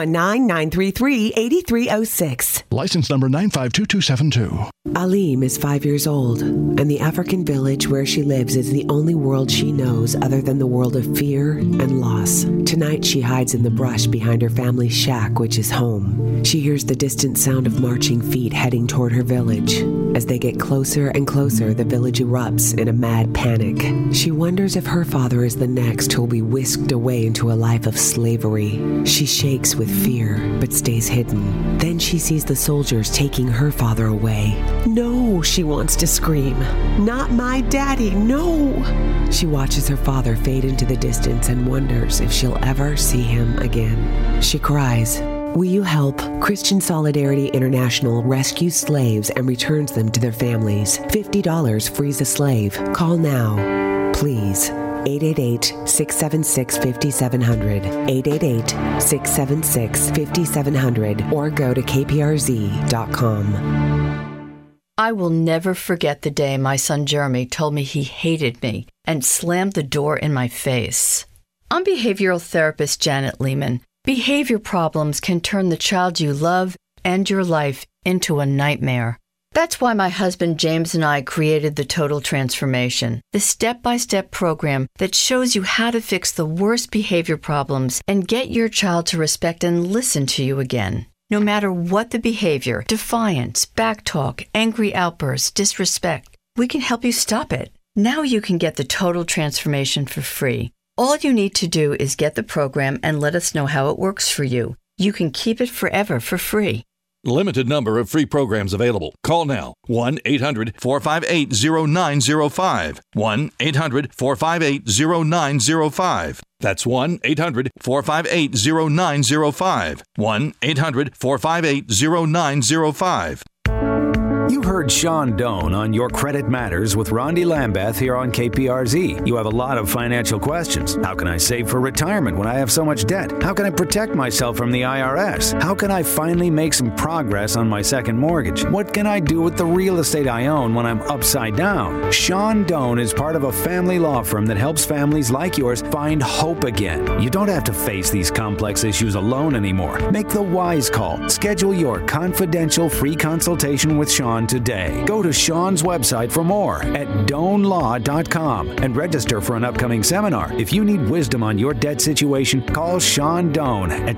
619-933-8306. License number 952272. Aleem is 5 years old, and the African village where she lives is the only world she knows other than the world of fear and loss. Tonight, she hides in the brush behind her family's shack, which is home. She hears the distant sound of marching feet heading toward her village. As they get closer and closer, the village erupts in a mad panic. She wonders if her father is the next who'll be whisked away into a life of slavery. She shakes with fear, but stays hidden. Then she sees the soldiers taking her father away. No, she wants to scream. Not my daddy, no! She watches her father fade into the distance and wonders if she'll ever see him again. She cries, "Will you help? Christian Solidarity International rescues slaves and returns them to their families. $50 frees a slave. Call now, please. 888-676-5700. 888-676-5700 or go to kprz.com. I will never forget the day my son Jeremy told me he hated me and slammed the door in my face. I'm behavioral therapist Janet Lehman. Behavior problems can turn the child you love and your life into a nightmare. That's why my husband James and I created the Total Transformation, the step-by-step program that shows you how to fix the worst behavior problems and get your child to respect and listen to you again. No matter what the behavior, defiance, backtalk, angry outbursts, disrespect, we can help you stop it. Now you can get the Total Transformation for free. All you need to do is get the program and let us know how it works for you. You can keep it forever for free. Limited number of free programs available. Call now. 1-800-458-0905. 1-800-458-0905. That's 1-800-458-0905. 1-800-458-0905. You heard Sean Doan on Your Credit Matters with Rondi Lambeth here on KPRZ. You have a lot of financial questions. How can I save for retirement when I have so much debt? How can I protect myself from the IRS? How can I finally make some progress on my second mortgage? What can I do with the real estate I own when I'm upside down? Sean Doan is part of a family law firm that helps families like yours find hope again. You don't have to face these complex issues alone anymore. Make the wise call. Schedule your confidential free consultation with Sean today. Go to Sean's website for more at doanlaw.com and register for an upcoming seminar. If you need wisdom on your debt situation, call Sean Doan at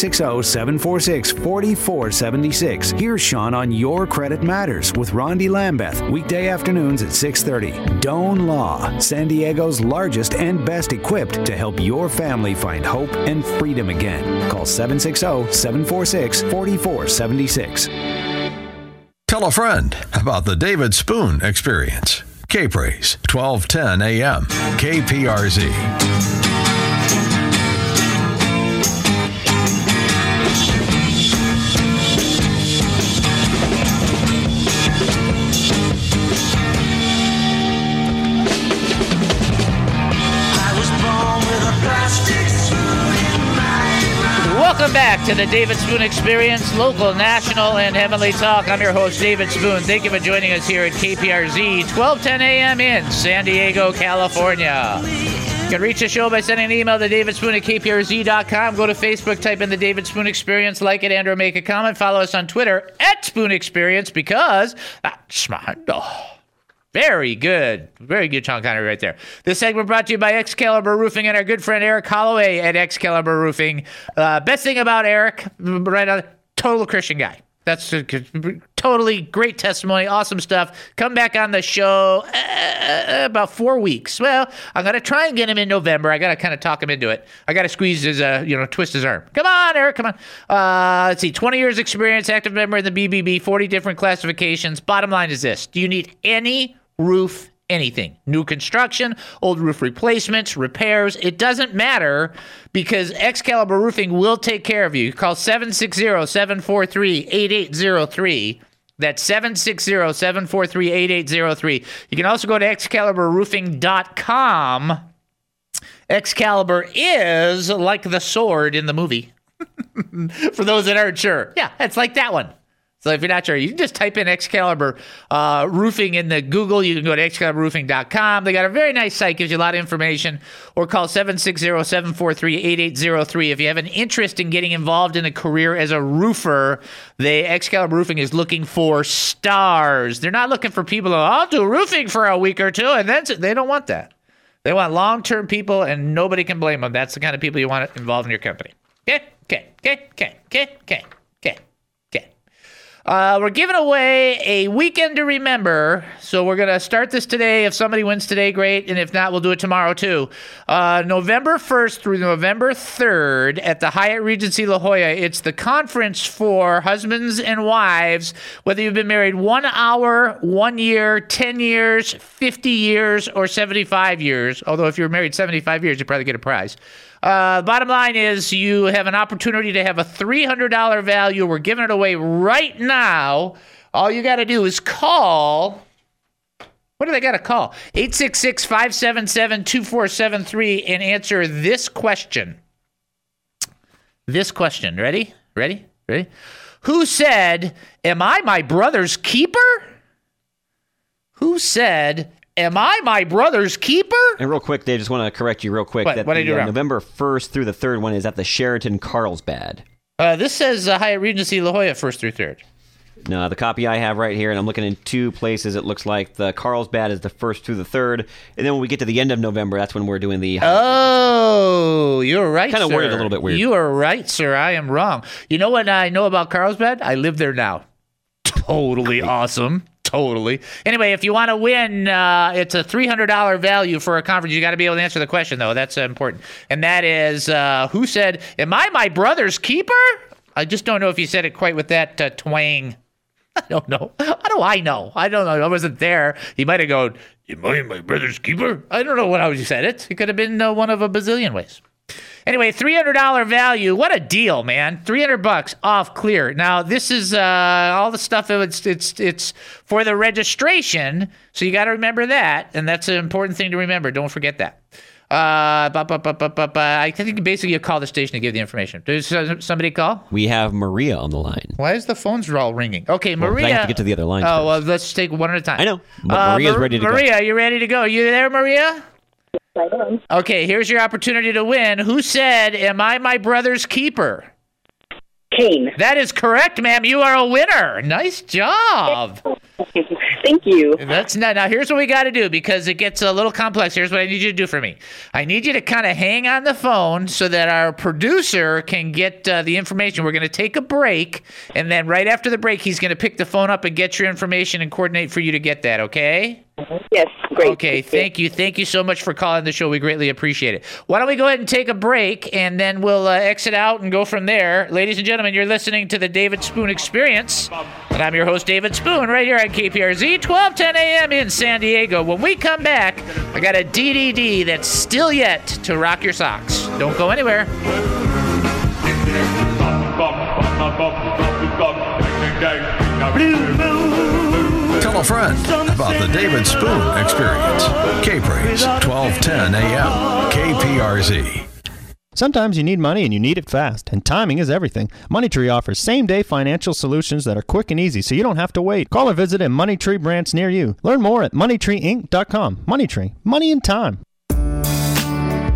760-746-4476. Here's Sean on Your Credit Matters with Rondi Lambeth, weekday afternoons at 6:30. Doan Law, San Diego's largest and best equipped to help your family find hope and freedom again. Call 760-746-4476. Tell a friend about the David Spoon Experience. K-Praise, 1210 a.m. KPRZ. Welcome back to the David Spoon Experience, local, national, and heavenly talk. I'm your host, David Spoon. Thank you for joining us here at KPRZ, 1210 a.m. in San Diego, California. can reach the show by sending an email to davidspoon@kprz.com. Go to Facebook, type in the David Spoon Experience, like it, and/or make a comment. Follow us on Twitter @Spoon Experience because that's smart. Oh, very good. Very good, Sean Connery, right there. This segment brought to you by Excalibur Roofing and our good friend Eric Holloway at Excalibur Roofing. Best thing about Eric, right on, total Christian guy. That's a totally great testimony. Awesome stuff. Come back on the show about 4 weeks. Well, I'm going to try and get him in November. I got to kind of talk him into it. I got to squeeze his, twist his arm. Come on, Eric. Come on. Let's see. 20 years experience, active member in the BBB, 40 different classifications. Bottom line is this. Do you need any roof, anything? New construction, old roof replacements, repairs. It doesn't matter because Excalibur Roofing will take care of you. Call 760-743-8803. That's 760-743-8803. You can also go to ExcaliburRoofing.com. Excalibur is like the sword in the movie. For those that aren't sure. Yeah, it's like that one. So if you're not sure, you can just type in Excalibur Roofing in the Google. You can go to ExcaliburRoofing.com. They got a very nice site, gives you a lot of information. Or call 760-743-8803. If you have an interest in getting involved in a career as a roofer, Excalibur Roofing is looking for stars. They're not looking for people who, I'll do roofing for a week or two, and then they don't want that. They want long-term people, and nobody can blame them. That's the kind of people you want involved in your company. Okay. We're giving away a weekend to remember, so we're going to start this today. If somebody wins today, great, and if not, we'll do it tomorrow too. November 1st through November 3rd at the Hyatt Regency La Jolla. It's the conference for husbands and wives, whether you've been married 1 hour, 1 year, 10 years, 50 years, or 75 years. Although if you're married 75 years, you probably get a prize. Bottom line is you have an opportunity to have a $300 value. We're giving it away right now. All you got to do is call. What do they got to call? 866-577-2473 and answer this question. This question. Ready? Who said, "Am I my brother's keeper?" Who said, "Am I my brother's keeper?" And real quick, Dave, just want to correct you real quick. What did I do wrong? November 1st through the 3rd one is at the Sheraton Carlsbad. This says Hyatt Regency La Jolla 1st through 3rd. No, the copy I have right here, and I'm looking in two places, it looks like the Carlsbad is the 1st through the 3rd, and then when we get to the end of November, that's when we're doing the... Oh, you're right, kind of sir. worded a little bit weird. You are right, sir. I am wrong. You know what I know about Carlsbad? I live there now. Totally awesome. Totally. Anyway, if you want to win, it's a $300 value for a conference. You got to be able to answer the question, though. That's important. And that is, who said, "Am I my brother's keeper?" I just don't know if you said it quite with that twang. I don't know. How do I know? I don't know. I wasn't there. He might have gone, "Am I my brother's keeper?" I don't know how you said it. It could have been one of a bazillion ways. Anyway, $300 value. What a deal, man. $300 off clear. Now, this is all the stuff. It's for the registration, so you got to remember that, and that's an important thing to remember. Don't forget that. I think basically you call the station to give the information. Does somebody call? We have Maria on the line. Why is the phones all ringing? Okay, Maria. I have to get to the other line. Oh, well, let's take one at a time. I know, but Maria's ready to go. Maria, you ready to go? You there, Maria? Okay, here's your opportunity to win. Who said, "Am I my brother's keeper?" Kane. That is correct, ma'am. You are a winner. Nice job. Thank you. That's not. Now, here's what we got to do because it gets a little complex. Here's what I need you to do for me. I need you to kind of hang on the phone so that our producer can get the information. We're going to take a break, and then right after the break, he's going to pick the phone up and get your information and coordinate for you to get that, okay? Yes, great. Okay, thank you. Thank you so much for calling the show. We greatly appreciate it. Why don't we go ahead and take a break, and then we'll exit out and go from there. Ladies and gentlemen, you're listening to the David Spoon Experience, and I'm your host, David Spoon, right here on KPRZ, 1210 a.m. in San Diego. When we come back, I got a DDD that's still yet to rock your socks. Don't go anywhere. Tell a friend about the David Spoon Experience. K-Praise, 1210 a.m. KPRZ. Sometimes you need money and you need it fast, and timing is everything. MoneyTree offers same-day financial solutions that are quick and easy, so you don't have to wait. Call or visit a MoneyTree branch near you. Learn more at MoneyTreeInc.com. MoneyTree, money and time.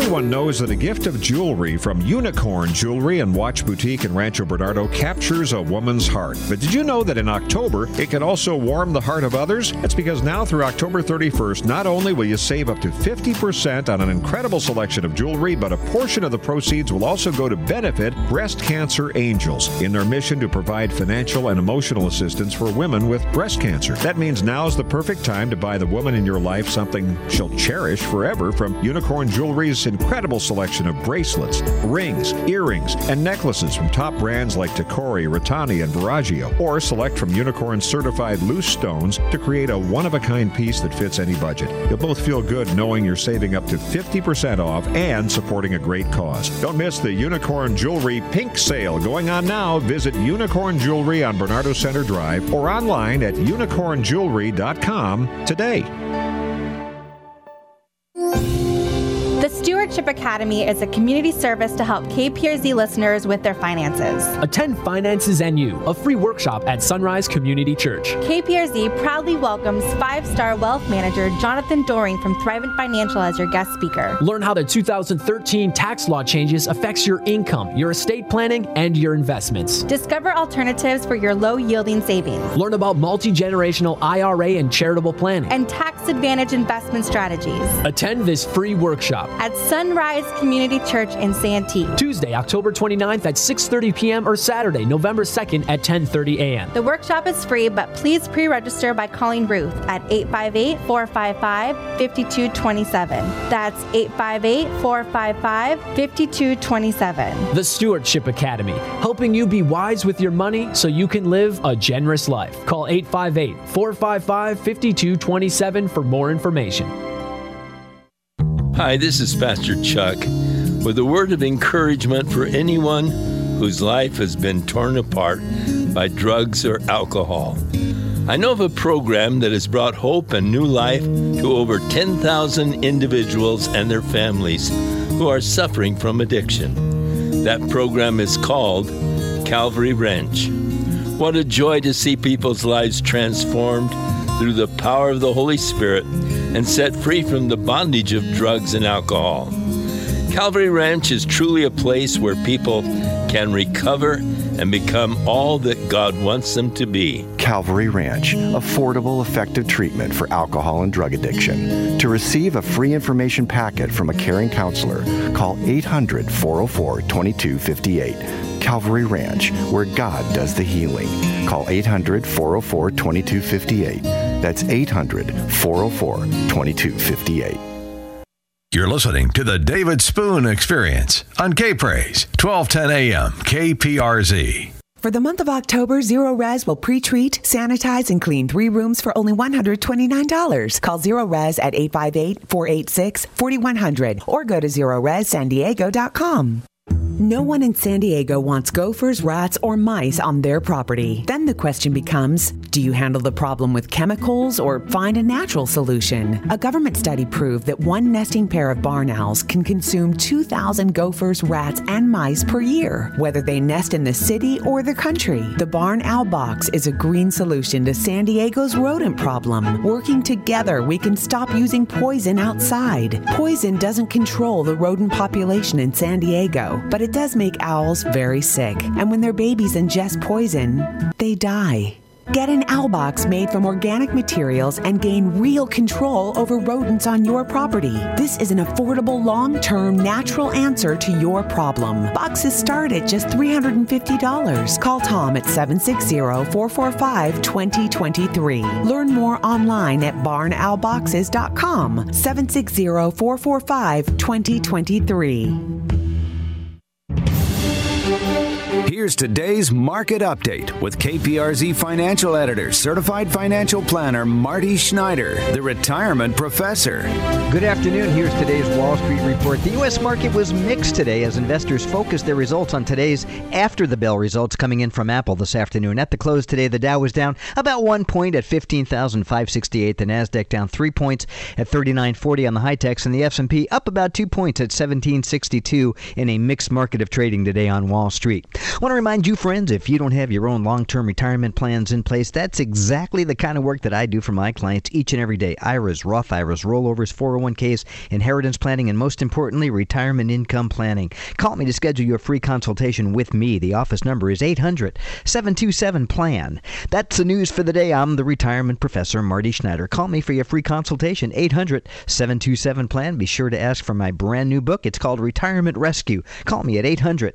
Everyone knows that a gift of jewelry from Unicorn Jewelry and Watch Boutique in Rancho Bernardo captures a woman's heart. But did you know that in October, it can also warm the heart of others? That's because now through October 31st, not only will you save up to 50% on an incredible selection of jewelry, but a portion of the proceeds will also go to benefit Breast Cancer Angels in their mission to provide financial and emotional assistance for women with breast cancer. That means now's the perfect time to buy the woman in your life something she'll cherish forever from Unicorn Jewelry's incredible selection of bracelets, rings, earrings, and necklaces from top brands like Tacori, Ratani, and Veragio, or select from Unicorn certified loose stones to create a one-of-a-kind piece that fits any budget. You'll both feel good knowing you're saving up to 50% off and supporting a great cause. Don't miss the Unicorn Jewelry Pink Sale going on now. Visit Unicorn Jewelry on Bernardo Center Drive or online at unicornjewelry.com today. The Stewardship Academy is a community service to help KPRZ listeners with their finances. Attend Finances and You, a free workshop at Sunrise Community Church. KPRZ proudly welcomes 5-star wealth manager Jonathan Doring from Thrivent Financial as your guest speaker. Learn how the 2013 tax law changes affects your income, your estate planning, and your investments. Discover alternatives for your low-yielding savings. Learn about multi-generational IRA and charitable planning. And tax-advantage investment strategies. Attend this free workshop at Sunrise Community Church in Santee. Tuesday, October 29th at 6:30 p.m. or Saturday, November 2nd at 10:30 a.m. The workshop is free, but please pre-register by calling Ruth at 858-455-5227. That's 858-455-5227. The Stewardship Academy, helping you be wise with your money so you can live a generous life. Call 858-455-5227 for more information. Hi, this is Pastor Chuck with a word of encouragement for anyone whose life has been torn apart by drugs or alcohol. I know of a program that has brought hope and new life to over 10,000 individuals and their families who are suffering from addiction. That program is called Calvary Ranch. What a joy to see people's lives transformed through the power of the Holy Spirit and set free from the bondage of drugs and alcohol. Calvary Ranch is truly a place where people can recover and become all that God wants them to be. Calvary Ranch, affordable, effective treatment for alcohol and drug addiction. To receive a free information packet from a caring counselor, call 800-404-2258. Calvary Ranch, where God does the healing. Call 800-404-2258. That's 800-404-2258. You're listening to the David Spoon Experience on K-Praise, 1210 AM, KPRZ. For the month of October, Zero Res will pre-treat, sanitize, and clean 3 rooms for only $129. Call Zero Res at 858-486-4100 or go to ZeroResSanDiego.com. No one in San Diego wants gophers, rats, or mice on their property. Then the question becomes, do you handle the problem with chemicals or find a natural solution? A government study proved that one nesting pair of barn owls can consume 2,000 gophers, rats, and mice per year, whether they nest in the city or the country. The Barn Owl Box is a green solution to San Diego's rodent problem. Working together, we can stop using poison outside. Poison doesn't control the rodent population in San Diego, but it does make owls very sick. And when their babies ingest poison, they die. Get an owl box made from organic materials and gain real control over rodents on your property. This is an affordable, long-term, natural answer to your problem. Boxes start at just $350. Call Tom at 760-445-2023. Learn more online at barnowlboxes.com. 760-445-2023. Here's today's market update with KPRZ financial editor, certified financial planner Marty Schneider, the retirement professor. Good afternoon. Here's today's Wall Street report. The U.S. market was mixed today as investors focused their results on today's after-the-bell results coming in from Apple this afternoon. At the close today, the Dow was down about 1 point at 15,568. The Nasdaq down 3 points at 3940 on the high-techs, and the S&P up about 2 points at 1762 in a mixed market of trading today on Wall Street. Want to remind you, friends, if you don't have your own long-term retirement plans in place, that's exactly the kind of work that I do for my clients each and every day. IRAs, Roth IRAs, rollovers, 401ks, inheritance planning, and most importantly, retirement income planning. Call me to schedule your free consultation with me. The office number is 800-727-PLAN. That's the news for the day. I'm the retirement professor, Marty Schneider. Call me for your free consultation, 800-727-PLAN. Be sure to ask for my brand new book. It's called Retirement Rescue. Call me at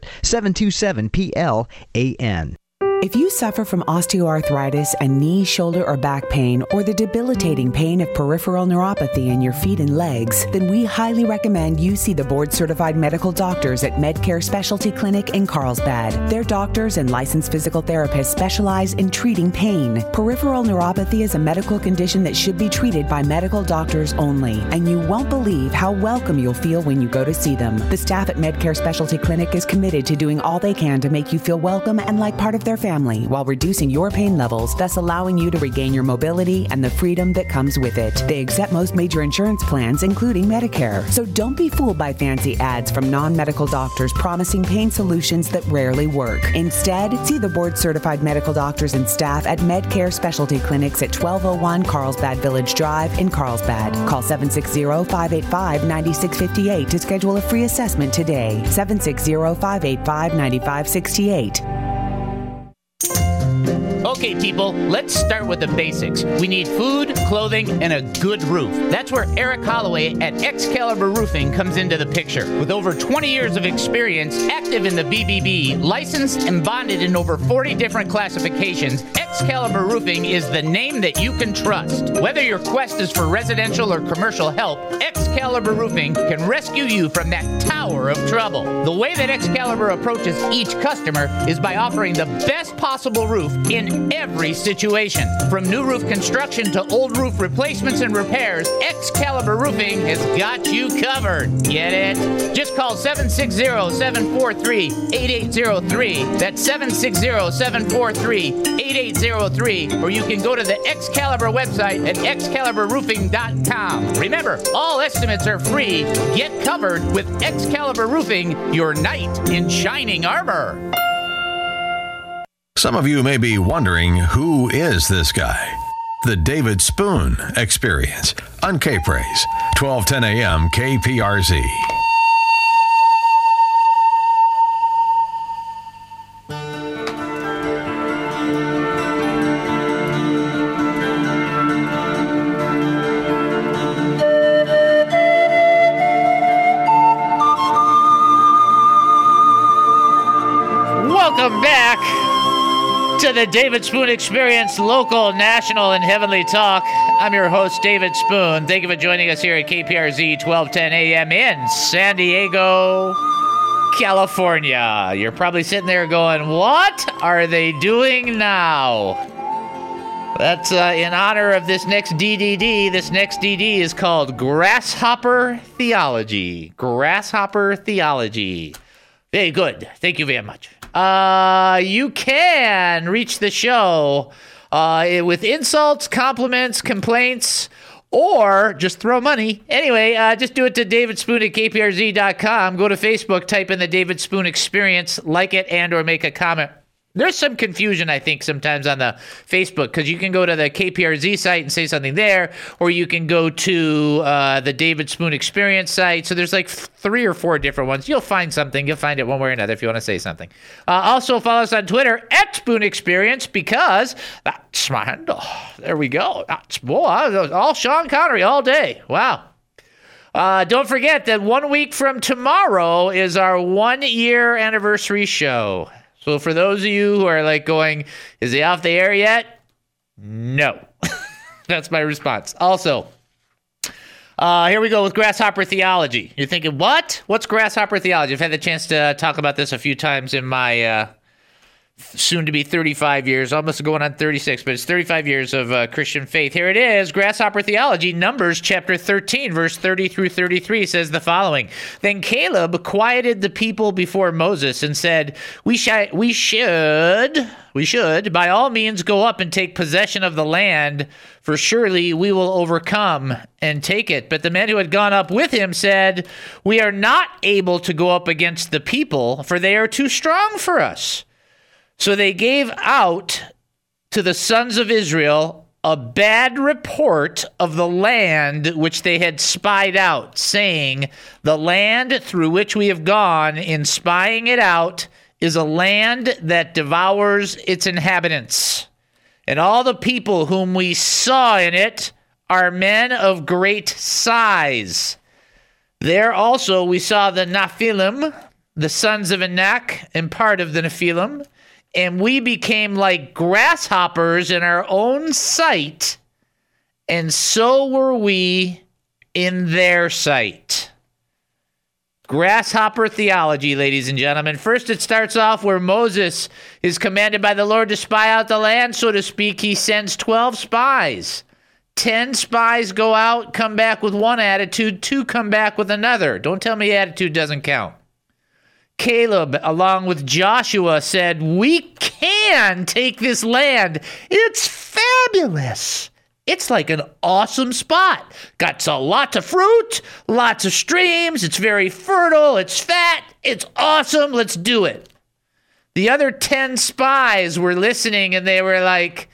800-727-PLAN. If you suffer from osteoarthritis and knee, shoulder, or back pain, or the debilitating pain of peripheral neuropathy in your feet and legs, then we highly recommend you see the board-certified medical doctors at Medcare Specialty Clinic in Carlsbad. Their doctors and licensed physical therapists specialize in treating pain. Peripheral neuropathy is a medical condition that should be treated by medical doctors only, and you won't believe how welcome you'll feel when you go to see them. The staff at Medcare Specialty Clinic is committed to doing all they can to make you feel welcome and like part of their family while reducing your pain levels, thus allowing you to regain your mobility and the freedom that comes with it. They accept most major insurance plans, including Medicare. So don't be fooled by fancy ads from non-medical doctors promising pain solutions that rarely work. Instead, see the board-certified medical doctors and staff at Medcare Specialty Clinics at 1201 Carlsbad Village Drive in Carlsbad. Call 760-585-9658 to schedule a free assessment today. 760-585-9568. Okay, people, let's start with the basics. We need food, clothing, and a good roof. That's where Eric Holloway at Excalibur Roofing comes into the picture. With over 20 years of experience, active in the BBB, licensed and bonded in over 40 different classifications, Excalibur Roofing is the name that you can trust. Whether your quest is for residential or commercial help, Excalibur Roofing can rescue you from that tower of trouble. The way that Excalibur approaches each customer is by offering the best possible roof in every situation. From new roof construction to old roof replacements and repairs, Excalibur Roofing has got you covered. Get it? Just call 760-743-8803. That's 760-743-8803. Or you can go to the Excalibur website at excaliburroofing.com. Remember, all estimates are free. Get covered with Excalibur Roofing, your knight in shining armor. Some of you may be wondering, who is this guy? The David Spoon Experience on K-Praise, 1210 a.m. KPRZ. Welcome back to the David Spoon Experience, local, national, and heavenly talk. I'm your host, David Spoon. Thank you for joining us here at KPRZ 1210 AM in San Diego, California. You're probably sitting there going, what are they doing now? That's in honor of this next DDD. This next DD is called Grasshopper Theology. Grasshopper Theology. Very good. Thank you very much. You can reach the show with insults, compliments, complaints, or just throw money. Anyway, just do it to David Spoon at kprz.com. Go to Facebook, type in the David Spoon Experience, like it, and or make a comment. There's some confusion, I think, sometimes on the Facebook, because you can go to the KPRZ site and say something there, or you can go to the David Spoon Experience site. So there's like 3 or 4 different ones. You'll find something. You'll find it one way or another if you want to say something. Also, follow us on Twitter at Spoon Experience, because that's my handle. There we go. All Sean Connery all day. Wow. Don't forget that 1 week from tomorrow is our 1-year anniversary show. So for those of you who are like going, is he off the air yet? No. That's my response. Also, here we go with Grasshopper Theology. You're thinking, what? What's Grasshopper Theology? I've had the chance to talk about this a few times in my soon-to-be 35 years, almost going on 36, but it's 35 years of Christian faith. Here it is, Grasshopper Theology, Numbers chapter 13, verse 30 through 33 says the following. Then Caleb quieted the people before Moses and said, we should by all means go up and take possession of the land, for surely we will overcome and take it. But the men who had gone up with him said, we are not able to go up against the people, for they are too strong for us. So they gave out to the sons of Israel a bad report of the land which they had spied out, saying, the land through which we have gone in spying it out is a land that devours its inhabitants. And all the people whom we saw in it are men of great size. There also we saw the Nephilim, the sons of Anak, and part of the Nephilim, and we became like grasshoppers in our own sight, and so were we in their sight. Grasshopper theology, ladies and gentlemen. First, it starts off where Moses is commanded by the Lord to spy out the land, so to speak. He sends 12 spies. 10 spies go out, come back with one attitude, 2 come back with another. Don't tell me attitude doesn't count. Caleb, along with Joshua, said, we can take this land. It's fabulous. It's like an awesome spot. Got lots of fruit, lots of streams. It's very fertile. It's fat. It's awesome. Let's do it. The other 10 spies were listening, and they were like,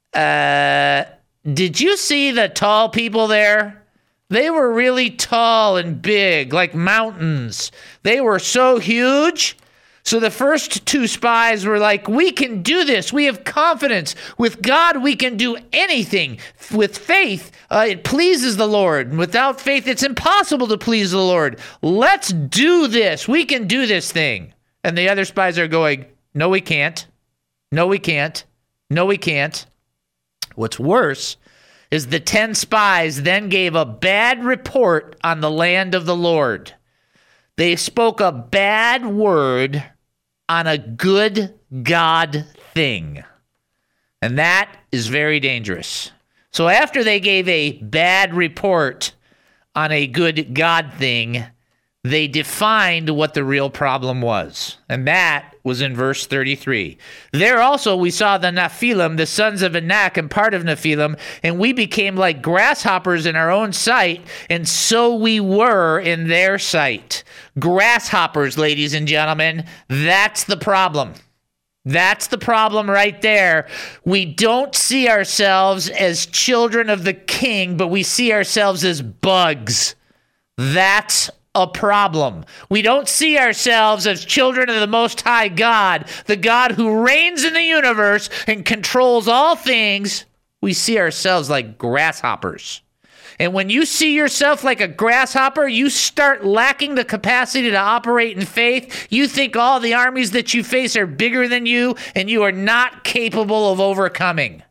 did you see the tall people there? They were really tall and big, like mountains. They were so huge. So the first 2 spies were like, we can do this. We have confidence. With God, we can do anything. With faith, it pleases the Lord. And without faith, it's impossible to please the Lord. Let's do this. We can do this thing. And the other spies are going, no, we can't. No, we can't. No, we can't. What's worse is the 10 spies then gave a bad report on the land of the Lord. They spoke a bad word on a good God thing. And that is very dangerous. So after they gave a bad report on a good God thing, they defined what the real problem was. And that was in verse 33. There also we saw the Nephilim, the sons of Anak, and part of Nephilim, and we became like grasshoppers in our own sight, and so we were in their sight. Grasshoppers, ladies and gentlemen, that's the problem. That's the problem right there. We don't see ourselves as children of the King, but we see ourselves as bugs. That's a problem. We don't see ourselves as children of the Most High God, the God who reigns in the universe and controls all things. We see ourselves like grasshoppers. And when you see yourself like a grasshopper, you start lacking the capacity to operate in faith. You think all the armies that you face are bigger than you, and you are not capable of overcoming.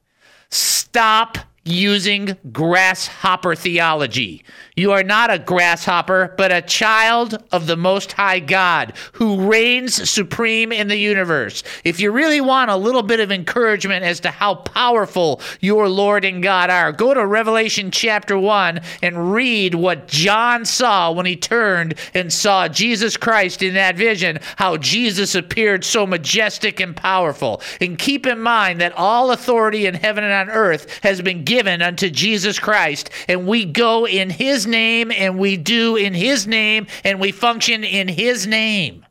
Stop using grasshopper theology. You are not a grasshopper, but a child of the Most High God who reigns supreme in the universe. If you really want a little bit of encouragement as to how powerful your Lord and God are, go to Revelation chapter 1 and read what John saw when he turned and saw Jesus Christ in that vision, how Jesus appeared so majestic and powerful. And keep in mind that all authority in heaven and on earth has been given unto Jesus Christ, and we go in his name, and we do in his name, and we function in his name.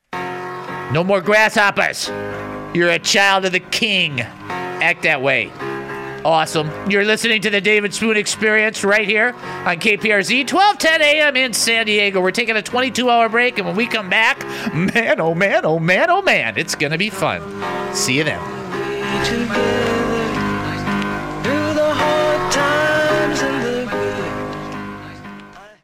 No more grasshoppers. You're a child of the King. Act that way. Awesome. You're listening to the David Spoon Experience right here on KPRZ, 1210 a.m. in San Diego. We're taking a 22-hour break, and when we come back, man, oh man, oh man, oh man, it's going to be fun. See you then.